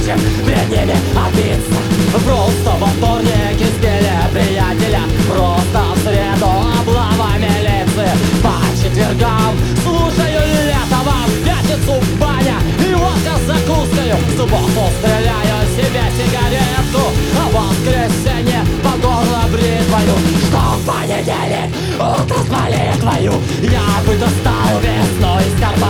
хочем перед ними отбиться. Просто во вторник избили приятеля, просто в среду облава милиции. По четвергам слушаю Летова, в пятницу баня и водка с закускою. В субботу стреляю себе сигаретку, а в воскресенье по горло бритвою. Что в понедельник утро с молитвою я бы достал весну из кармана